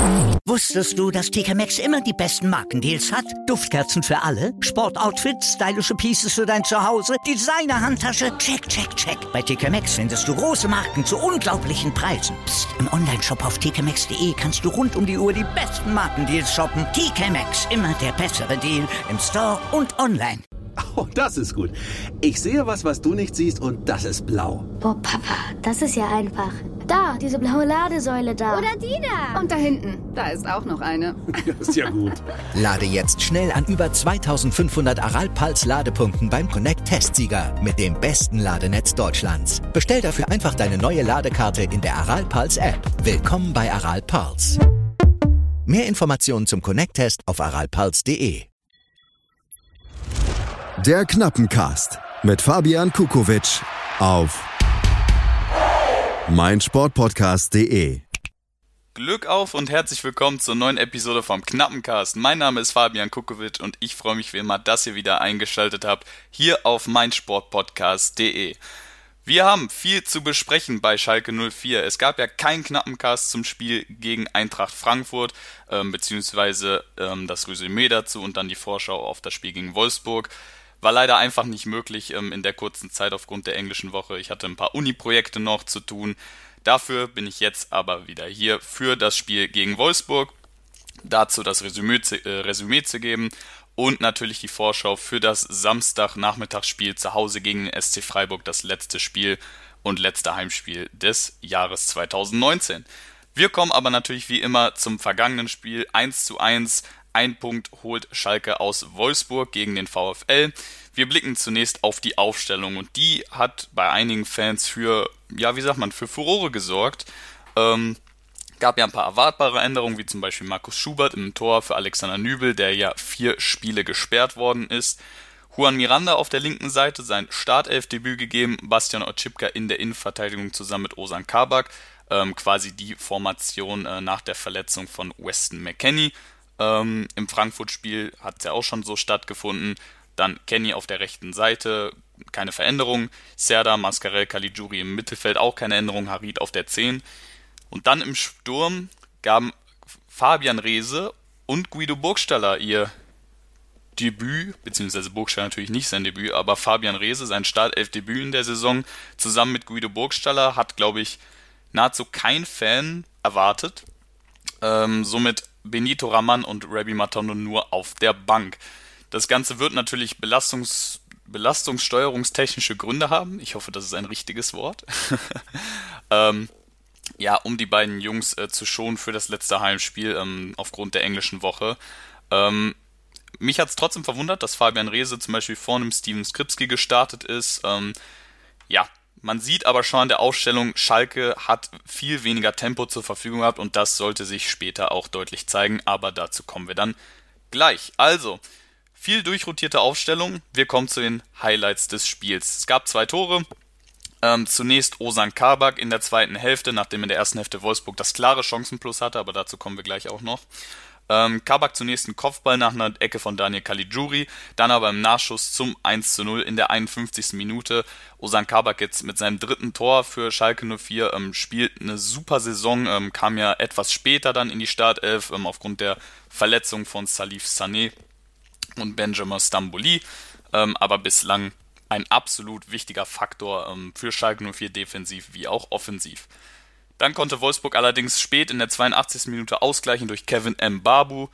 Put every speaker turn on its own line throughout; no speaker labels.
Wusstest du, dass TK Maxx immer die besten Markendeals hat? Duftkerzen für alle, Sportoutfits, stylische Pieces für dein Zuhause, Designer-Handtasche, check, check, check. Bei TK Maxx findest du große Marken zu unglaublichen Preisen. Psst. Im Onlineshop auf tkmaxx.de kannst du rund um die Uhr die besten Markendeals shoppen. TK Maxx, immer der bessere Deal im Store und online.
Oh, das ist gut. Ich sehe was du nicht siehst, und das ist blau.
Boah, Papa, das ist ja einfach. Da, diese blaue Ladesäule da.
Oder die da. Und da hinten, da ist auch noch eine.
Das ist ja gut.
Lade jetzt schnell an über 2500 Aral-Puls-Ladepunkten beim Connect-Testsieger mit dem besten Ladenetz Deutschlands. Bestell dafür einfach deine neue Ladekarte in der Aral-Puls-App. Willkommen bei Aral-Puls. Mehr Informationen zum Connect-Test auf aralpuls.de.
Der Knappencast mit Fabian Kukowitsch auf meinsportpodcast.de.
Glück auf und herzlich willkommen zur neuen Episode vom Knappencast. Mein Name ist Fabian Kukowitsch und ich freue mich wie immer, dass ihr wieder eingeschaltet habt hier auf meinsportpodcast.de. Wir haben viel zu besprechen bei Schalke 04. Es gab ja keinen Knappencast zum Spiel gegen Eintracht Frankfurt, beziehungsweise das Resümee dazu und dann die Vorschau auf das Spiel gegen Wolfsburg. War leider einfach nicht möglich in der kurzen Zeit aufgrund der englischen Woche. Ich hatte ein paar Uni-Projekte noch zu tun. Dafür bin ich jetzt aber wieder hier für das Spiel gegen Wolfsburg. Dazu das Resümee zu geben und natürlich die Vorschau für das Samstagnachmittagsspiel zu Hause gegen den SC Freiburg, das letzte Spiel und letzte Heimspiel des Jahres 2019. Wir kommen aber natürlich wie immer zum vergangenen Spiel 1:1. Ein Punkt holt Schalke aus Wolfsburg gegen den VfL. Wir blicken zunächst auf die Aufstellung und die hat bei einigen Fans für Furore gesorgt. Gab ja ein paar erwartbare Änderungen, wie zum Beispiel Markus Schubert im Tor für Alexander Nübel, der ja 4 Spiele gesperrt worden ist. Juan Miranda auf der linken Seite sein Startelfdebüt gegeben, Bastian Oczipka in der Innenverteidigung zusammen mit Ozan Kabak, quasi die Formation nach der Verletzung von Weston McKennie. Im Frankfurt-Spiel hat es ja auch schon so stattgefunden. Dann Kenny auf der rechten Seite, keine Veränderung. Serdar, Mascarell, Caligiuri im Mittelfeld, auch keine Änderung. Harit auf der 10. Und dann im Sturm gaben Fabian Reese und Guido Burgstaller ihr Debüt, beziehungsweise Burgstaller natürlich nicht sein Debüt, aber Fabian Reese sein Startelfdebüt in der Saison zusammen mit Guido Burgstaller hat, glaube ich, nahezu kein Fan erwartet. Somit Benito Raman und Rabbi Matondo nur auf der Bank. Das Ganze wird natürlich belastungssteuerungstechnische Gründe haben. Ich hoffe, das ist ein richtiges Wort. Um die beiden Jungs zu schonen für das letzte Heimspiel aufgrund der englischen Woche. Mich hat es trotzdem verwundert, dass Fabian Reese zum Beispiel vor einem Steven Skripski gestartet ist. Man sieht aber schon an der Aufstellung, Schalke hat viel weniger Tempo zur Verfügung gehabt und das sollte sich später auch deutlich zeigen, aber dazu kommen wir dann gleich. Also, viel durchrotierte Aufstellung, wir kommen zu den Highlights des Spiels. Es gab 2 Tore, zunächst Ozan Kabak in der zweiten Hälfte, nachdem in der ersten Hälfte Wolfsburg das klare Chancenplus hatte, aber dazu kommen wir gleich auch noch. Kabak zunächst einen Kopfball nach einer Ecke von Daniel Caligiuri, dann aber im Nachschuss zum 1:0 in der 51. Minute. Ozan Kabak jetzt mit seinem 3. Tor für Schalke 04 spielt eine super Saison, kam ja etwas später dann in die Startelf aufgrund der Verletzung von Salif Sané und Benjamin Stambouli, aber bislang ein absolut wichtiger Faktor für Schalke 04 defensiv wie auch offensiv. Dann konnte Wolfsburg allerdings spät in der 82. Minute ausgleichen durch Kevin Mbabu.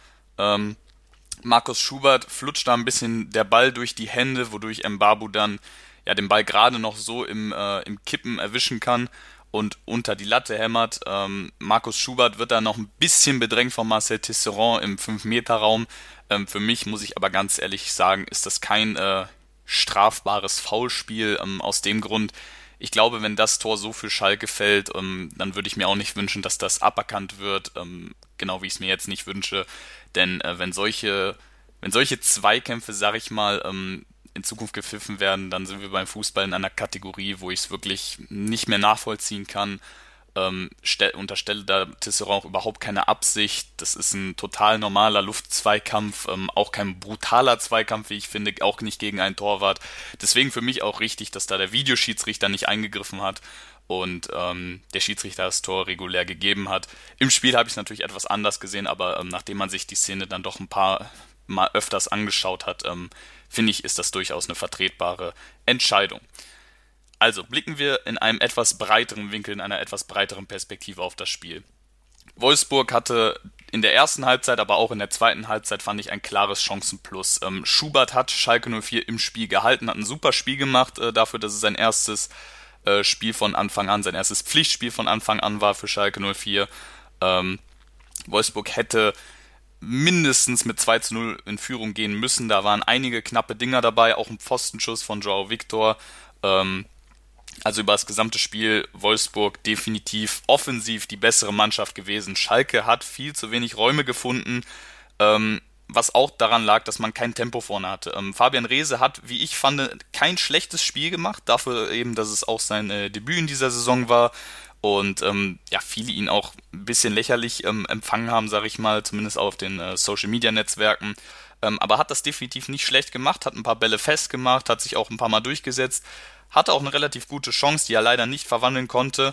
Markus Schubert flutscht da ein bisschen der Ball durch die Hände, wodurch Mbabu dann den Ball gerade noch so im Kippen erwischen kann und unter die Latte hämmert. Markus Schubert wird da noch ein bisschen bedrängt von Marcel Tisserand im 5-Meter-Raum. Für mich, muss ich aber ganz ehrlich sagen, ist das kein strafbares Foulspiel. Aus dem Grund, ich glaube, wenn das Tor so für Schalke fällt, dann würde ich mir auch nicht wünschen, dass das aberkannt wird, genau wie ich es mir jetzt nicht wünsche. Denn wenn solche Zweikämpfe, sag ich mal, in Zukunft gepfiffen werden, dann sind wir beim Fußball in einer Kategorie, wo ich es wirklich nicht mehr nachvollziehen kann. Unterstelle da Tisserand auch überhaupt keine Absicht. Das ist ein total normaler Luftzweikampf, auch kein brutaler Zweikampf, wie ich finde, auch nicht gegen einen Torwart. Deswegen für mich auch richtig, dass da der Videoschiedsrichter nicht eingegriffen hat. und der Schiedsrichter das Tor regulär gegeben hat. Im Spiel habe ich es natürlich etwas anders gesehen, aber nachdem man sich die Szene dann doch ein paar Mal öfters angeschaut hat, finde ich, ist das durchaus eine vertretbare Entscheidung. Also blicken wir in einem etwas breiteren Winkel, in einer etwas breiteren Perspektive auf das Spiel. Wolfsburg hatte in der ersten Halbzeit, aber auch in der zweiten Halbzeit, fand ich, ein klares Chancenplus. Schubert hat Schalke 04 im Spiel gehalten, hat ein super Spiel gemacht, dafür, dass es sein erstes Spiel von Anfang an, sein erstes Pflichtspiel von Anfang an war für Schalke 04. Wolfsburg hätte mindestens mit 2:0 in Führung gehen müssen. Da waren einige knappe Dinger dabei, auch ein Pfostenschuss von João Victor. Also über das gesamte Spiel Wolfsburg definitiv offensiv die bessere Mannschaft gewesen. Schalke hat viel zu wenig Räume gefunden, was auch daran lag, dass man kein Tempo vorne hatte. Fabian Reese hat, wie ich fand, kein schlechtes Spiel gemacht, dafür eben, dass es auch sein Debüt in dieser Saison war und viele ihn auch ein bisschen lächerlich empfangen haben, sage ich mal, zumindest auf den Social-Media-Netzwerken. Aber hat das definitiv nicht schlecht gemacht, hat ein paar Bälle festgemacht, hat sich auch ein paar Mal durchgesetzt, hatte auch eine relativ gute Chance, die er leider nicht verwandeln konnte.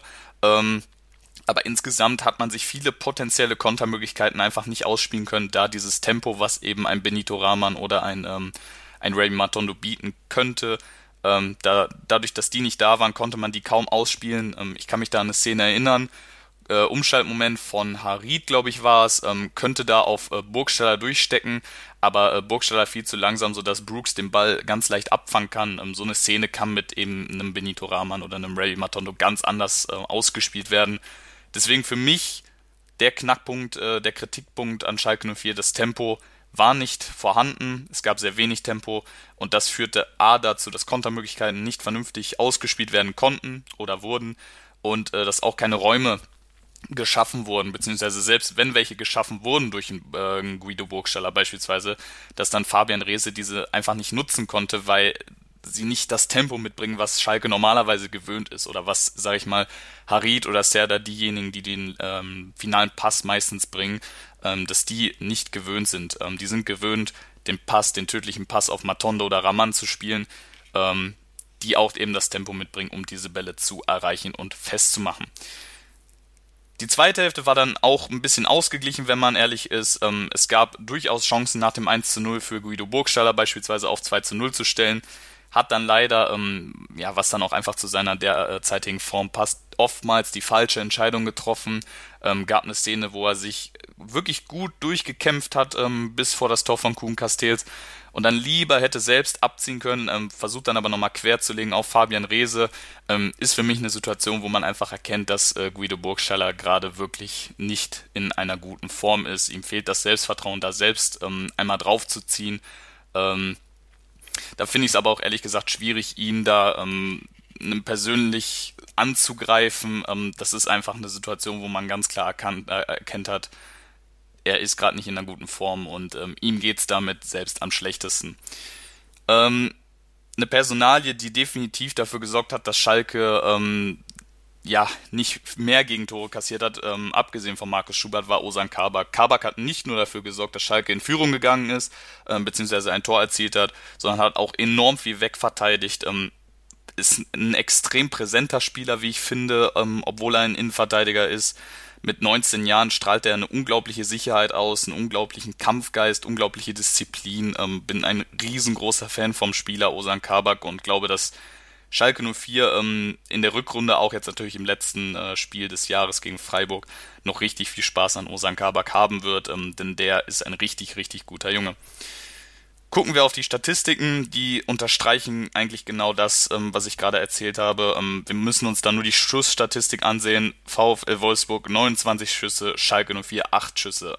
Aber insgesamt hat man sich viele potenzielle Kontermöglichkeiten einfach nicht ausspielen können, da dieses Tempo, was eben ein Benito Rahman oder ein Ray Matondo bieten könnte, dadurch, dass die nicht da waren, konnte man die kaum ausspielen. Ich kann mich da an eine Szene erinnern, Umschaltmoment von Harit, glaube ich, war es, könnte da auf Burgstaller durchstecken, aber Burgstaller viel zu langsam, sodass Brooks den Ball ganz leicht abfangen kann. So eine Szene kann mit eben einem Benito Rahman oder einem Ray Matondo ganz anders ausgespielt werden. Deswegen für mich der Knackpunkt, der Kritikpunkt an Schalke 04, das Tempo war nicht vorhanden, es gab sehr wenig Tempo und das führte dazu, dass Kontermöglichkeiten nicht vernünftig ausgespielt werden konnten oder wurden und dass auch keine Räume geschaffen wurden, beziehungsweise selbst wenn welche geschaffen wurden durch einen Guido Burgstaller beispielsweise, dass dann Fabian Reese diese einfach nicht nutzen konnte, weil sie nicht das Tempo mitbringen, was Schalke normalerweise gewöhnt ist oder was, sage ich mal, Harit oder Serdar, diejenigen, die den finalen Pass meistens bringen, dass die nicht gewöhnt sind. Die sind gewöhnt, den tödlichen Pass auf Matondo oder Rahman zu spielen, die auch eben das Tempo mitbringen, um diese Bälle zu erreichen und festzumachen. Die zweite Hälfte war dann auch ein bisschen ausgeglichen, wenn man ehrlich ist. Es gab durchaus Chancen nach dem 1:0 für Guido Burgstaller beispielsweise auf 2:0 zu stellen. Hat dann leider, was dann auch einfach zu seiner derzeitigen Form passt, oftmals die falsche Entscheidung getroffen. Gab eine Szene, wo er sich wirklich gut durchgekämpft hat bis vor das Tor von Kuhn Castells und dann lieber hätte selbst abziehen können, versucht dann aber nochmal quer zu legen auf Fabian Reese. Ist für mich eine Situation, wo man einfach erkennt, dass Guido Burgstaller gerade wirklich nicht in einer guten Form ist. Ihm fehlt das Selbstvertrauen, da selbst einmal drauf zu ziehen. Da finde ich es aber auch ehrlich gesagt schwierig, ihn da persönlich anzugreifen. Das ist einfach eine Situation, wo man ganz klar erkennt hat, er ist gerade nicht in einer guten Form und ihm geht's damit selbst am schlechtesten. Eine Personalie, die definitiv dafür gesorgt hat, dass Schalke nicht mehr Gegentore kassiert hat, abgesehen von Markus Schubert, war Ozan Kabak. Kabak hat nicht nur dafür gesorgt, dass Schalke in Führung gegangen ist, beziehungsweise ein Tor erzielt hat, sondern hat auch enorm viel wegverteidigt. Ist ein extrem präsenter Spieler, wie ich finde, obwohl er ein Innenverteidiger ist. Mit 19 Jahren strahlt er eine unglaubliche Sicherheit aus, einen unglaublichen Kampfgeist, unglaubliche Disziplin. Bin ein riesengroßer Fan vom Spieler Ozan Kabak und glaube, dass Schalke 04 in der Rückrunde, auch jetzt natürlich im letzten Spiel des Jahres gegen Freiburg, noch richtig viel Spaß an Ozan Kabak haben wird, denn der ist ein richtig, richtig guter Junge. Gucken wir auf die Statistiken, die unterstreichen eigentlich genau das, was ich gerade erzählt habe. Wir müssen uns dann nur die Schussstatistik ansehen. VfL Wolfsburg 29 Schüsse, Schalke 04 8 Schüsse.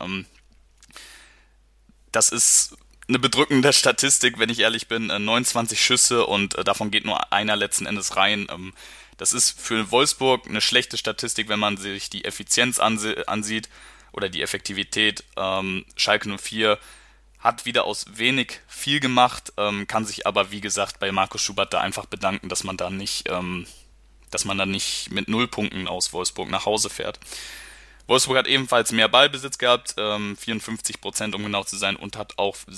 Das ist eine bedrückende Statistik, wenn ich ehrlich bin. 29 Schüsse und davon geht nur einer letzten Endes rein. Das ist für Wolfsburg eine schlechte Statistik, wenn man sich die Effizienz ansieht oder die Effektivität. Schalke 04 hat wieder aus wenig viel gemacht, kann sich aber, wie gesagt, bei Markus Schubert da einfach bedanken, dass man da nicht mit 0 Punkten aus Wolfsburg nach Hause fährt. Wolfsburg hat ebenfalls mehr Ballbesitz gehabt, 54% um genau zu sein, und hat auch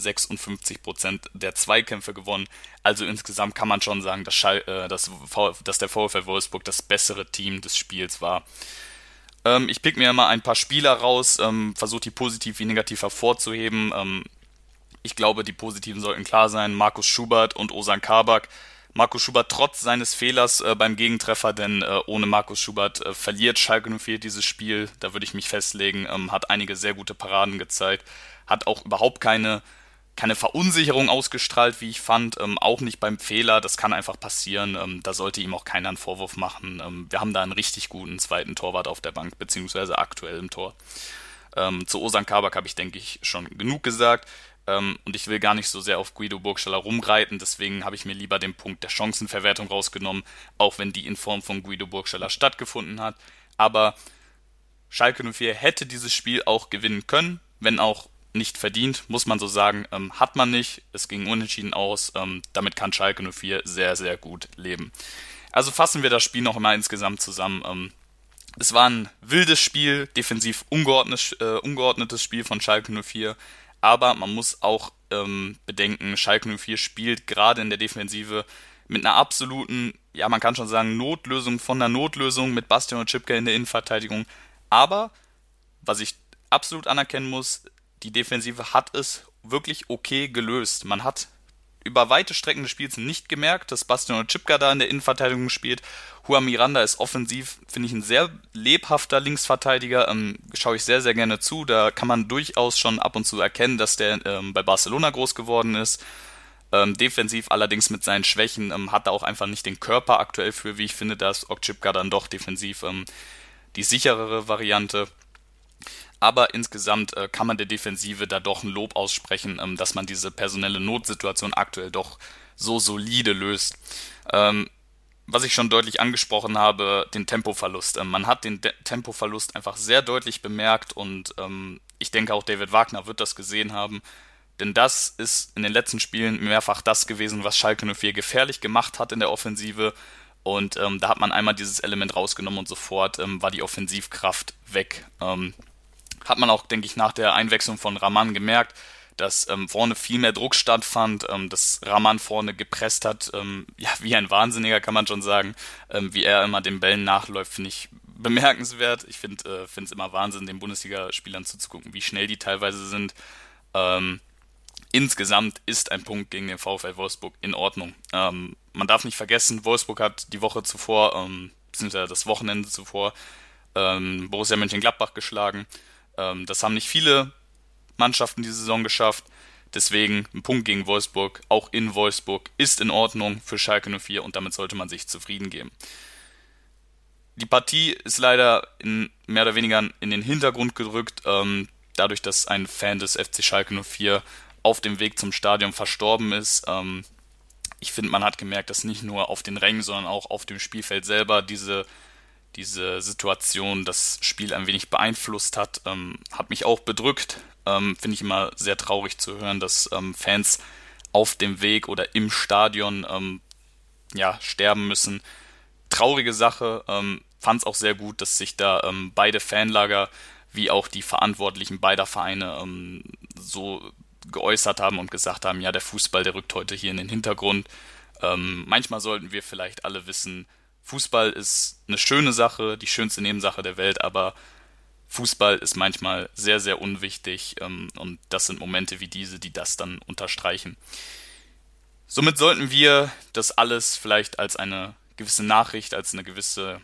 56% der Zweikämpfe gewonnen. Also insgesamt kann man schon sagen, dass der VfL Wolfsburg das bessere Team des Spiels war. Ich pick mir mal ein paar Spieler raus, versuche die positiv wie negativ hervorzuheben. Ich glaube, die positiven sollten klar sein: Markus Schubert und Ozan Kabak. Markus Schubert trotz seines Fehlers beim Gegentreffer, denn ohne Markus Schubert verliert Schalke 04 dieses Spiel, da würde ich mich festlegen, hat einige sehr gute Paraden gezeigt, hat auch überhaupt keine Verunsicherung ausgestrahlt, wie ich fand, auch nicht beim Fehler, das kann einfach passieren, da sollte ihm auch keiner einen Vorwurf machen. Wir haben da einen richtig guten zweiten Torwart auf der Bank, beziehungsweise aktuell im Tor. Zu Ozan Kabak habe ich, denke ich, schon genug gesagt. Und ich will gar nicht so sehr auf Guido Burgstaller rumreiten, deswegen habe ich mir lieber den Punkt der Chancenverwertung rausgenommen, auch wenn die in Form von Guido Burgstaller stattgefunden hat. Aber Schalke 04 hätte dieses Spiel auch gewinnen können, wenn auch nicht verdient, muss man so sagen. Hat man nicht, es ging unentschieden aus, damit kann Schalke 04 sehr, sehr gut leben. Also fassen wir das Spiel noch mal insgesamt zusammen. Es war ein wildes Spiel, defensiv ungeordnetes Spiel von Schalke 04. Aber man muss auch bedenken, Schalke 04 spielt gerade in der Defensive mit einer absoluten, ja, man kann schon sagen, Notlösung von der Notlösung mit Bastian Oczipka in der Innenverteidigung. Aber, was ich absolut anerkennen muss, die Defensive hat es wirklich okay gelöst. Man hat über weite Strecken des Spiels nicht gemerkt, dass Bastian Oczipka da in der Innenverteidigung spielt. Juan Miranda ist offensiv, finde ich, ein sehr lebhafter Linksverteidiger, schaue ich sehr, sehr gerne zu. Da kann man durchaus schon ab und zu erkennen, dass der bei Barcelona groß geworden ist. Defensiv allerdings mit seinen Schwächen hat er auch einfach nicht den Körper aktuell für, wie ich finde, da ist Oczipka dann doch defensiv die sicherere Variante. Aber insgesamt kann man der Defensive da doch ein Lob aussprechen, dass man diese personelle Notsituation aktuell doch so solide löst. Was ich schon deutlich angesprochen habe, den Tempoverlust. Man hat den Tempoverlust einfach sehr deutlich bemerkt und ich denke auch David Wagner wird das gesehen haben. Denn das ist in den letzten Spielen mehrfach das gewesen, was Schalke 04 gefährlich gemacht hat in der Offensive. Und da hat man einmal dieses Element rausgenommen und sofort war die Offensivkraft weg. Hat man auch, denke ich, nach der Einwechslung von Rahman gemerkt, dass vorne viel mehr Druck stattfand, dass Rahman vorne gepresst hat, ja, wie ein Wahnsinniger, kann man schon sagen, wie er immer den Bällen nachläuft, finde ich bemerkenswert. Ich finde es immer Wahnsinn, den Bundesligaspielern zuzugucken, wie schnell die teilweise sind. Insgesamt ist ein Punkt gegen den VfL Wolfsburg in Ordnung. Man darf nicht vergessen, Wolfsburg hat die Woche zuvor, beziehungsweise das Wochenende zuvor, Borussia Mönchengladbach geschlagen. Das haben nicht viele Mannschaften diese Saison geschafft. Deswegen ein Punkt gegen Wolfsburg, auch in Wolfsburg, ist in Ordnung für Schalke 04 und damit sollte man sich zufrieden geben. Die Partie ist leider mehr oder weniger in den Hintergrund gerückt, dadurch, dass ein Fan des FC Schalke 04 auf dem Weg zum Stadion verstorben ist. Ich finde, man hat gemerkt, dass nicht nur auf den Rängen, sondern auch auf dem Spielfeld selber diese Situation das Spiel ein wenig beeinflusst hat. Hat mich auch bedrückt. Finde ich immer sehr traurig zu hören, dass Fans auf dem Weg oder im Stadion sterben müssen. Traurige Sache. Fand es auch sehr gut, dass sich da beide Fanlager wie auch die Verantwortlichen beider Vereine so geäußert haben und gesagt haben, ja, der Fußball, der rückt heute hier in den Hintergrund. Manchmal sollten wir vielleicht alle wissen, Fußball ist eine schöne Sache, die schönste Nebensache der Welt, aber Fußball ist manchmal sehr, sehr unwichtig und das sind Momente wie diese, die das dann unterstreichen. Somit sollten wir das alles vielleicht als eine gewisse Nachricht, als eine gewisse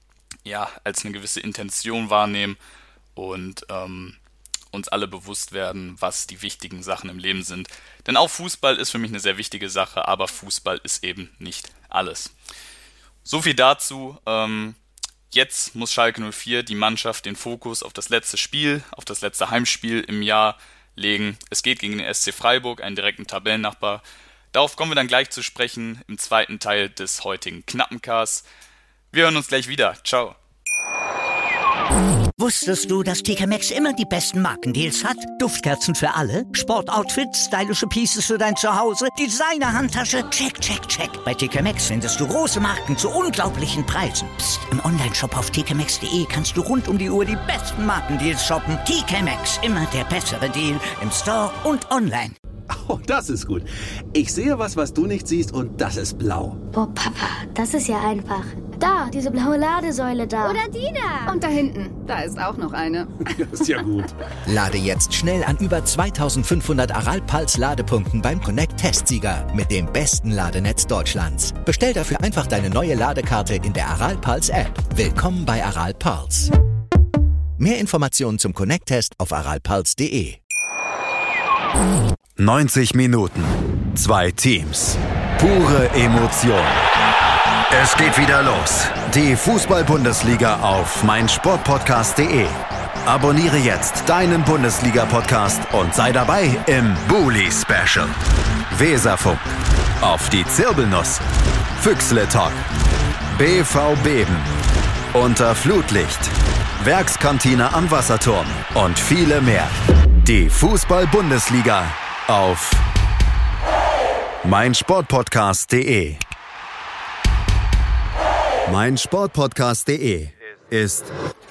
Intention wahrnehmen und uns alle bewusst werden, was die wichtigen Sachen im Leben sind. Denn auch Fußball ist für mich eine sehr wichtige Sache, aber Fußball ist eben nicht alles. So viel dazu. Jetzt muss Schalke 04 die Mannschaft den Fokus auf das letzte Spiel, auf das letzte Heimspiel im Jahr legen. Es geht gegen den SC Freiburg, einen direkten Tabellennachbar. Darauf kommen wir dann gleich zu sprechen im zweiten Teil des heutigen Knappencasts. Wir hören uns gleich wieder. Ciao.
Wusstest du, dass TK Maxx immer die besten Markendeals hat? Duftkerzen für alle, Sportoutfits, stylische Pieces für dein Zuhause, Designer-Handtasche, check, check, check. Bei TK Maxx findest du große Marken zu unglaublichen Preisen. Psst. Im Onlineshop auf tkmaxx.de kannst du rund um die Uhr die besten Markendeals shoppen. TK Maxx, immer der bessere Deal im Store und online.
Oh, das ist gut. Ich sehe was du nicht siehst und das ist blau.
Oh, Papa, das ist ja einfach. Da, diese blaue Ladesäule da.
Oder die da. Und da hinten, da ist auch noch eine.
Das ist ja gut.
Lade jetzt schnell an über 2500 Aral-Pals-Ladepunkten beim Connect-Testsieger mit dem besten Ladenetz Deutschlands. Bestell dafür einfach deine neue Ladekarte in der Aral-Pals-App. Willkommen bei Aral-Pals. Mehr Informationen zum Connect-Test auf aralpals.de.
90 Minuten, 2 Teams, pure Emotion. Es geht wieder los. Die Fußball-Bundesliga auf meinsportpodcast.de. Abonniere jetzt deinen Bundesliga-Podcast und sei dabei im Bully-Special. Weserfunk, auf die Zirbelnuss, Füchsle-Talk, BV Beben, unter Flutlicht, Werkskantine am Wasserturm und viele mehr. Die Fußball-Bundesliga auf meinsportpodcast.de. meinsportpodcast.de ist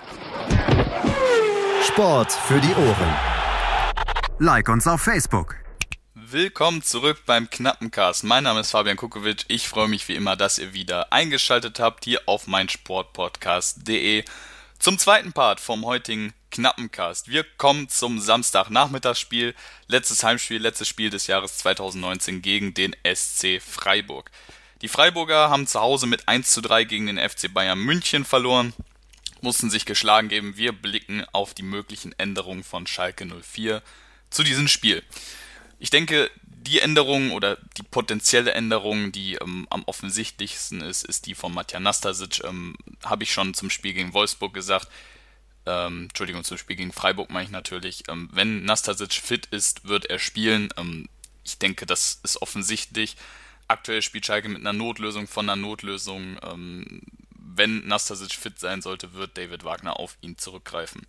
Sport für die Ohren. Like uns auf Facebook.
Willkommen zurück beim Knappencast. Mein Name ist Fabian Kukovic. Ich freue mich wie immer, dass ihr wieder eingeschaltet habt hier auf meinsportpodcast.de zum zweiten Part vom heutigen Knappencast. Wir kommen zum Samstagnachmittagsspiel. Letztes Heimspiel, letztes Spiel des Jahres 2019 gegen den SC Freiburg. Die Freiburger haben zu Hause mit 1:3 gegen den FC Bayern München verloren, mussten sich geschlagen geben. Wir blicken auf die möglichen Änderungen von Schalke 04 zu diesem Spiel. Ich denke, die Änderung oder die potenzielle Änderung, die am offensichtlichsten ist die von Matija Nastasic. Habe ich schon zum Spiel gegen Wolfsburg gesagt. Zum Spiel gegen Freiburg meine ich natürlich. Wenn Nastasic fit ist, wird er spielen. Ich denke, das ist offensichtlich. Aktuell spielt Schalke mit einer Notlösung von einer Notlösung. Wenn Nastasic fit sein sollte, wird David Wagner auf ihn zurückgreifen.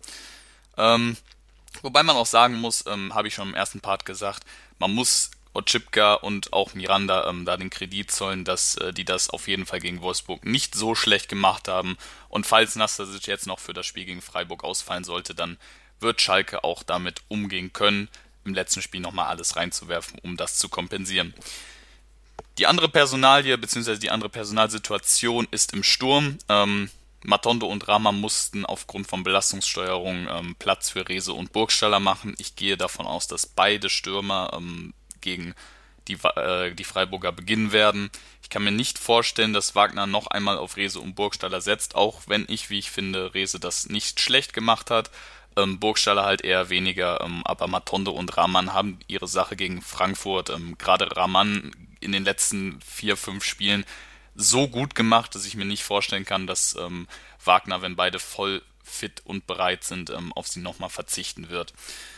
Wobei man auch sagen muss, habe ich schon im ersten Part gesagt, man muss Oczipka und auch Miranda da den Kredit zollen, dass die das auf jeden Fall gegen Wolfsburg nicht so schlecht gemacht haben. Und falls Nastasic jetzt noch für das Spiel gegen Freiburg ausfallen sollte, dann wird Schalke auch damit umgehen können, im letzten Spiel nochmal alles reinzuwerfen, um das zu kompensieren. Die andere Personalie bzw. die andere Personalsituation ist im Sturm. Matondo und Rahman mussten aufgrund von Belastungssteuerung Platz für Rehse und Burgstaller machen. Ich gehe davon aus, dass beide Stürmer gegen die Freiburger beginnen werden. Ich kann mir nicht vorstellen, dass Wagner noch einmal auf Rehse und Burgstaller setzt, auch wenn wie ich finde, Rehse das nicht schlecht gemacht hat. Burgstaller halt eher weniger, aber Matondo und Rahman haben ihre Sache gegen Frankfurt, gerade Rahman in den letzten 4-5 Spielen so gut gemacht, dass ich mir nicht vorstellen kann, dass Wagner, wenn beide voll fit und bereit sind, auf sie nochmal verzichten wird.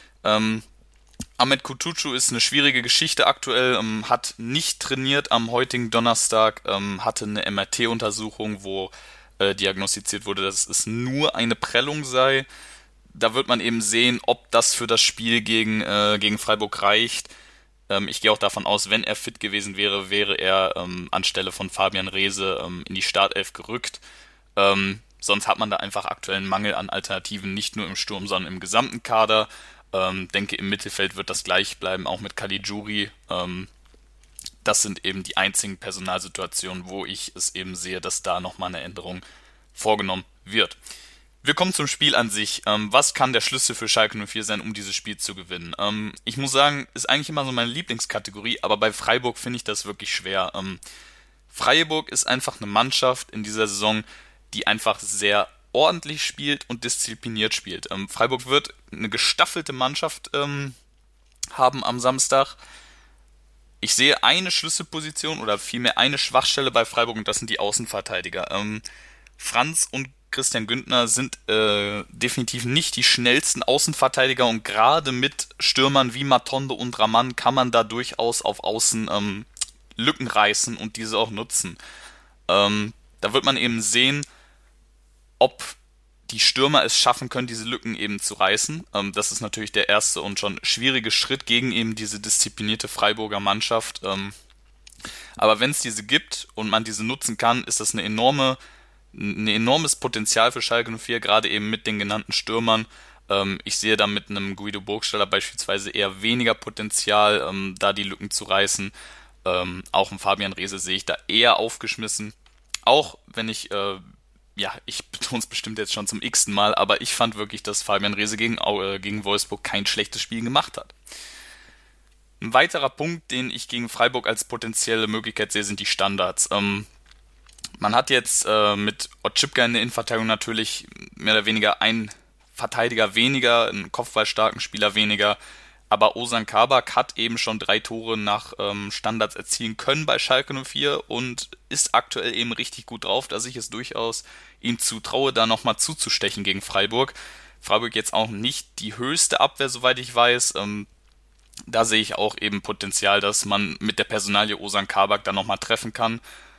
Ahmed Kutucu ist eine schwierige Geschichte aktuell, hat nicht trainiert am heutigen Donnerstag, hatte eine MRT-Untersuchung, wo diagnostiziert wurde, dass es nur eine Prellung sei. Da wird man eben sehen, ob das für das Spiel gegen Freiburg reicht. Ich gehe auch davon aus, wenn er fit gewesen wäre, wäre er anstelle von Fabian Rehse in die Startelf gerückt. Sonst hat man da einfach aktuell einen Mangel an Alternativen, nicht nur im Sturm, sondern im gesamten Kader. Denke, im Mittelfeld wird das gleich bleiben, auch mit Caligiuri. Das sind eben die einzigen Personalsituationen, wo ich es eben sehe, dass da nochmal eine Änderung vorgenommen wird. Wir kommen zum Spiel an sich. Was kann der Schlüssel für Schalke 04 sein, um dieses Spiel zu gewinnen? Ich muss sagen, ist eigentlich immer so meine Lieblingskategorie, aber bei Freiburg finde ich das wirklich schwer. Freiburg ist einfach eine Mannschaft in dieser Saison, die einfach sehr ordentlich spielt und diszipliniert spielt. Freiburg wird eine gestaffelte Mannschaft haben am Samstag. Ich sehe eine Schlüsselposition oder vielmehr eine Schwachstelle bei Freiburg und das sind die Außenverteidiger. Franz und Christian Günther sind definitiv nicht die schnellsten Außenverteidiger und gerade mit Stürmern wie Matondo und Rahman kann man da durchaus auf Außen Lücken reißen und diese auch nutzen. Da wird man eben sehen, ob die Stürmer es schaffen können, diese Lücken eben zu reißen. Das ist natürlich der erste und schon schwierige Schritt gegen eben diese disziplinierte Freiburger Mannschaft. Aber wenn es diese gibt und man diese nutzen kann, ist das ein enormes Potenzial für Schalke 04, gerade eben mit den genannten Stürmern. Ich sehe da mit einem Guido Burgstaller beispielsweise eher weniger Potenzial, da die Lücken zu reißen. Auch einen Fabian Reese sehe ich da eher aufgeschmissen. Auch wenn ich betone es bestimmt jetzt schon zum x-ten Mal, aber ich fand wirklich, dass Fabian Reese gegen Wolfsburg kein schlechtes Spiel gemacht hat. Ein weiterer Punkt, den ich gegen Freiburg als potenzielle Möglichkeit sehe, sind die Standards. Man hat jetzt mit Otschipka in der Innenverteidigung natürlich mehr oder weniger einen Verteidiger weniger, einen kopfballstarken Spieler weniger, aber Ozan Kabak hat eben schon 3 Tore nach Standards erzielen können bei Schalke 04 und ist aktuell eben richtig gut drauf, dass ich es durchaus ihm zutraue, da nochmal zuzustechen gegen Freiburg. Freiburg jetzt auch nicht die höchste Abwehr, soweit ich weiß. Da sehe ich auch eben Potenzial, dass man mit der Personalie Ozan Kabak da nochmal treffen kann.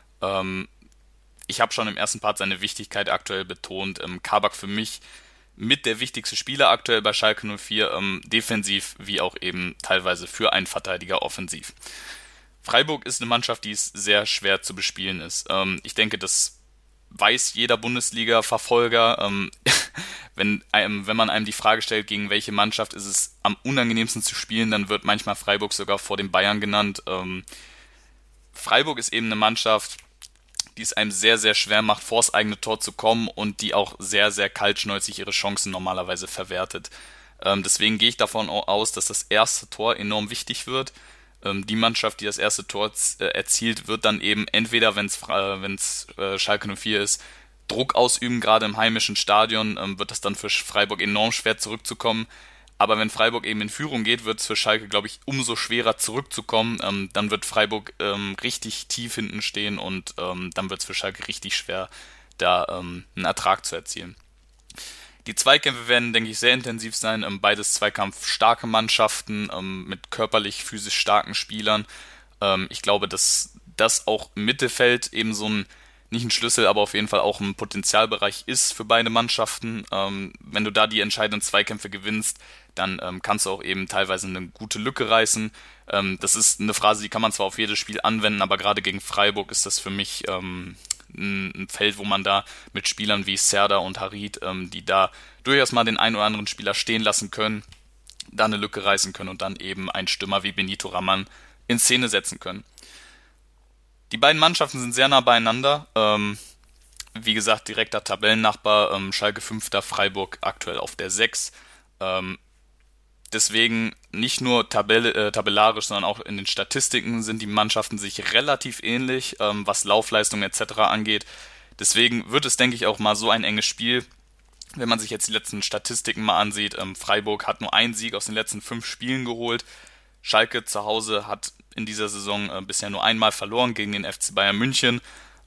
Ich habe schon im ersten Part seine Wichtigkeit aktuell betont. Kabak für mich mit der wichtigste Spieler aktuell bei Schalke 04, defensiv wie auch eben teilweise für einen Verteidiger offensiv. Freiburg ist eine Mannschaft, die es sehr schwer zu bespielen ist. Ich denke, das weiß jeder Bundesliga-Verfolger. Wenn man einem die Frage stellt, gegen welche Mannschaft ist es am unangenehmsten zu spielen, dann wird manchmal Freiburg sogar vor den Bayern genannt. Freiburg ist eben eine Mannschaft, die es einem sehr, sehr schwer macht, vors eigene Tor zu kommen und die auch sehr, sehr kaltschnäuzig ihre Chancen normalerweise verwertet. Deswegen gehe ich davon aus, dass das erste Tor enorm wichtig wird. Die Mannschaft, die das erste Tor erzielt, wird dann eben entweder, wenn es Schalke 04 ist, Druck ausüben, gerade im heimischen Stadion, wird das dann für Freiburg enorm schwer zurückzukommen. Aber wenn Freiburg eben in Führung geht, wird es für Schalke, glaube ich, umso schwerer zurückzukommen. Dann wird Freiburg richtig tief hinten stehen und dann wird es für Schalke richtig schwer, da einen Ertrag zu erzielen. Die Zweikämpfe werden, denke ich, sehr intensiv sein. Beides zweikampfstarke Mannschaften mit körperlich, physisch starken Spielern. Ich glaube, dass das auch im Mittelfeld eben so nicht ein Schlüssel, aber auf jeden Fall auch ein Potenzialbereich ist für beide Mannschaften. Wenn du da die entscheidenden Zweikämpfe gewinnst, dann kannst du auch eben teilweise eine gute Lücke reißen. Das ist eine Phrase, die kann man zwar auf jedes Spiel anwenden, aber gerade gegen Freiburg ist das für mich ein Feld, wo man da mit Spielern wie Serdar und Harit, die da durchaus mal den einen oder anderen Spieler stehen lassen können, da eine Lücke reißen können und dann eben einen Stürmer wie Benito Raman in Szene setzen können. Die beiden Mannschaften sind sehr nah beieinander. Wie gesagt, direkter Tabellennachbar, Schalke 5. Freiburg aktuell auf der 6. Deswegen nicht nur tabellarisch, sondern auch in den Statistiken sind die Mannschaften sich relativ ähnlich, was Laufleistung etc. angeht. Deswegen wird es, denke ich, auch mal so ein enges Spiel. Wenn man sich jetzt die letzten Statistiken mal ansieht, Freiburg hat nur einen Sieg aus den letzten 5 Spielen geholt. Schalke zu Hause hat in dieser Saison bisher nur einmal verloren gegen den FC Bayern München.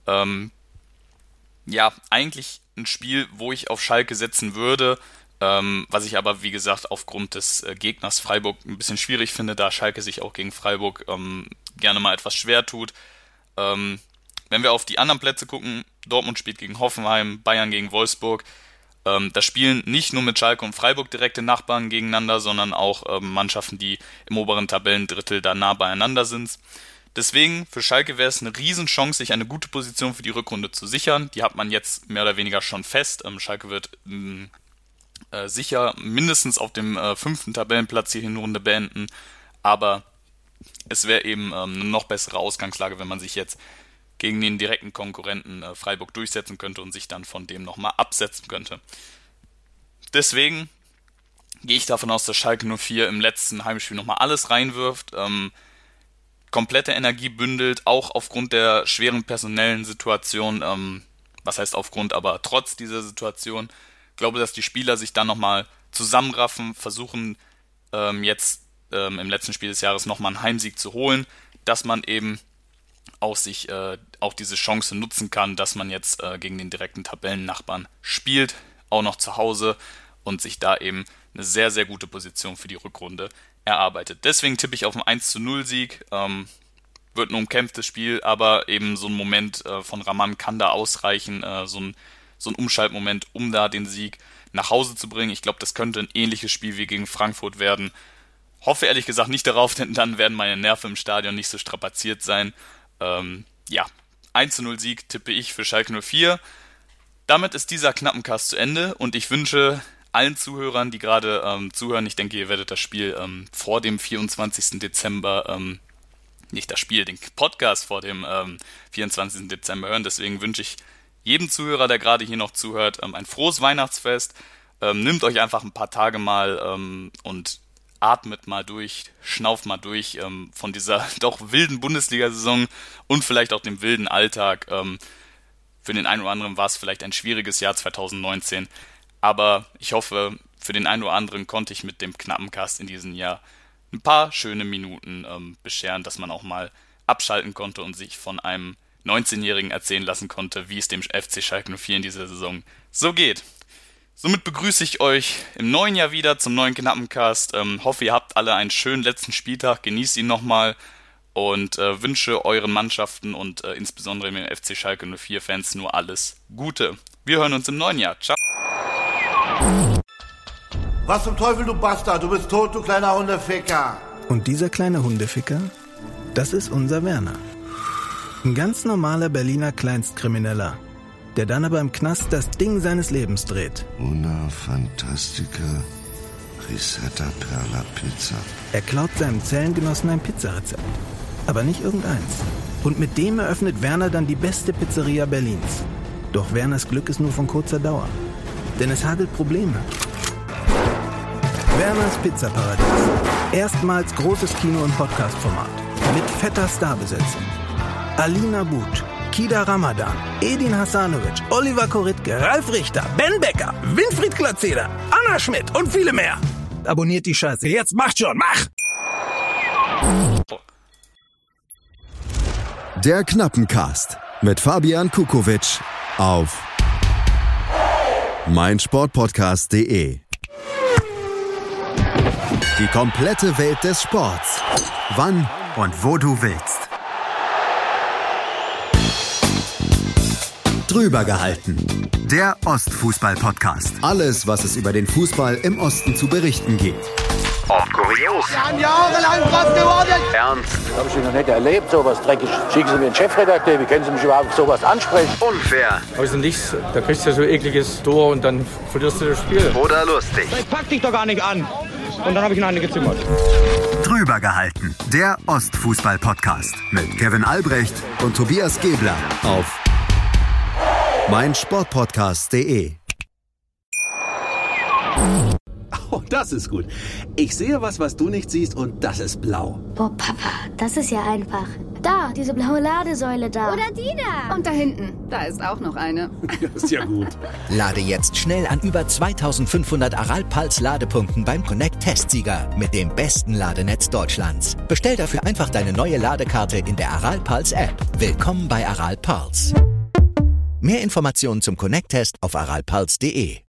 Eigentlich ein Spiel, wo ich auf Schalke setzen würde, was ich aber, wie gesagt, aufgrund des Gegners Freiburg ein bisschen schwierig finde, da Schalke sich auch gegen Freiburg gerne mal etwas schwer tut. Wenn wir auf die anderen Plätze gucken, Dortmund spielt gegen Hoffenheim, Bayern gegen Wolfsburg. Da spielen nicht nur mit Schalke und Freiburg direkte Nachbarn gegeneinander, sondern auch Mannschaften, die im oberen Tabellendrittel da nah beieinander sind. Deswegen, für Schalke wäre es eine Riesenchance, sich eine gute Position für die Rückrunde zu sichern. Die hat man jetzt mehr oder weniger schon fest. Schalke wird sicher mindestens auf dem 5. Tabellenplatz die Hinrunde beenden. Aber es wäre eben eine noch bessere Ausgangslage, wenn man sich jetzt gegen den direkten Konkurrenten Freiburg durchsetzen könnte und sich dann von dem nochmal absetzen könnte. Deswegen gehe ich davon aus, dass Schalke 04 im letzten Heimspiel nochmal alles reinwirft, komplette Energie bündelt, auch aufgrund der schweren personellen Situation, was heißt aufgrund, aber trotz dieser Situation, glaube, dass die Spieler sich dann nochmal zusammenraffen, versuchen jetzt im letzten Spiel des Jahres nochmal einen Heimsieg zu holen, dass man eben auch diese Chance nutzen kann, dass man jetzt gegen den direkten Tabellennachbarn spielt, auch noch zu Hause und sich da eben eine sehr, sehr gute Position für die Rückrunde erarbeitet. Deswegen tippe ich auf einen 1:0-Sieg. Wird ein umkämpftes Spiel, aber eben so ein Moment von Raman kann da ausreichen, so so ein Umschaltmoment, um da den Sieg nach Hause zu bringen. Ich glaube, das könnte ein ähnliches Spiel wie gegen Frankfurt werden. Hoffe ehrlich gesagt nicht darauf, denn dann werden meine Nerven im Stadion nicht so strapaziert sein. 1:0 Sieg tippe ich für Schalke 04. Damit ist dieser Knappencast zu Ende und ich wünsche allen Zuhörern, die gerade zuhören, ich denke, ihr werdet das Spiel vor dem 24. Dezember, den Podcast vor dem 24. Dezember hören. Deswegen wünsche ich jedem Zuhörer, der gerade hier noch zuhört, ein frohes Weihnachtsfest. Nehmt euch einfach ein paar Tage mal und atmet mal durch, schnauft mal durch von dieser doch wilden Bundesliga-Saison und vielleicht auch dem wilden Alltag. Für den einen oder anderen war es vielleicht ein schwieriges Jahr 2019, aber ich hoffe, für den einen oder anderen konnte ich mit dem Knappencast in diesem Jahr ein paar schöne Minuten bescheren, dass man auch mal abschalten konnte und sich von einem 19-Jährigen erzählen lassen konnte, wie es dem FC Schalke 04 in dieser Saison so geht. Somit begrüße ich euch im neuen Jahr wieder zum neuen Knappencast. Hoffe, ihr habt alle einen schönen letzten Spieltag, genießt ihn nochmal und wünsche euren Mannschaften und insbesondere den FC Schalke 04 Fans nur alles Gute. Wir hören uns im neuen Jahr. Ciao.
Was zum Teufel, du Bastard? Du bist tot, du kleiner Hundeficker.
Und dieser kleine Hundeficker, das ist unser Werner. Ein ganz normaler Berliner Kleinstkrimineller, der dann aber im Knast das Ding seines Lebens dreht.
Una Fantastica Risetta Perla Pizza.
Er klaut seinem Zellengenossen ein Pizzarezept. Aber nicht irgendeins. Und mit dem eröffnet Werner dann die beste Pizzeria Berlins. Doch Werners Glück ist nur von kurzer Dauer. Denn es hagelt Probleme. Werners Pizzaparadies. Erstmals großes Kino- und Podcast-Format. Mit fetter Starbesetzung. Alina But, Kida Ramadan, Edin Hasanovic, Oliver Koritke, Ralf Richter, Ben Becker, Winfried Glatzeder, Anna Schmidt und viele mehr. Abonniert die Scheiße. Jetzt macht schon, mach!
Der Knappencast mit Fabian Kukovic auf meinsportpodcast.de. Die komplette Welt des Sports. Wann und wo du willst. Drüber gehalten. Der Ostfußball-Podcast. Alles, was es über den Fußball im Osten zu berichten gibt.
Und kurios.
Wir haben jahrelang was geworden.
Ernst.
Habe ich noch nicht erlebt, sowas Dreckiges. Schicken Sie mir den Chefredakteur, wie können Sie mich überhaupt sowas ansprechen?
Unfair.
Also nichts, da kriegst du so ekliges Tor und dann verlierst du das Spiel.
Oder lustig.
Ich pack dich doch gar nicht an. Und dann habe ich ihn eine gezimmert.
Drüber gehalten. Der Ostfußball-Podcast mit Kevin Albrecht und Tobias Gebler auf meinsportpodcast.de.
Oh, das ist gut. Ich sehe was du nicht siehst und das ist blau.
Boah, Papa, das ist ja einfach. Da, diese blaue Ladesäule da.
Oder die da. Und da hinten, da ist auch noch eine.
Das ist ja gut.
Lade jetzt schnell an über 2500 Aral-Pals Ladepunkten beim Connect-Testsieger mit dem besten Ladenetz Deutschlands. Bestell dafür einfach deine neue Ladekarte in der Aral-Pals App. Willkommen bei Aral-Pals. Mehr Informationen zum Connect-Test auf aralpals.de.